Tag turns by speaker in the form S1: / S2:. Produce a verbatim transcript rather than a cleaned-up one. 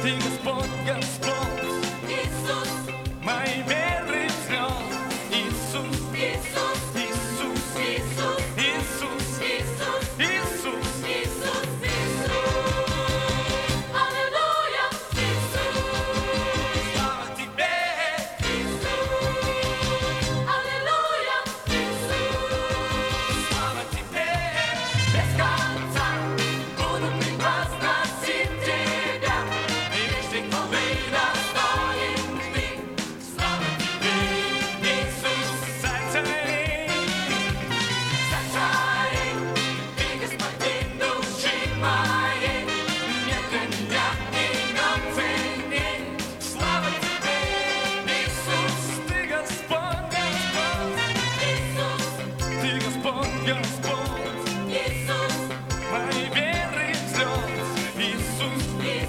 S1: Ты Господь, Господь,
S2: Иисус,
S1: мои веры взлет. Иисус,
S2: Иисус,
S1: Иисус,
S2: Иисус,
S1: Иисус,
S2: Иисус,
S1: Иисус.
S2: Иисус, Иисус. Аллилуйя, Иисус,
S1: Слава тебе,
S2: аллилуйя, Иисус.
S1: слава тебе.
S2: Без конца буду превозносить Тебя,
S1: Везде
S2: ты достоин Ты.
S1: слава тебе, Иисус, царь царей.
S2: Царь царей, Ты господин души моей, нет для меня иного ценней.
S1: Слава тебе, Иисус, ты Господь, Господь,
S2: Иисус,
S1: ты Господь, Господь,
S2: Иисус,
S1: мои веры взлет. Иисус,
S2: Иисус,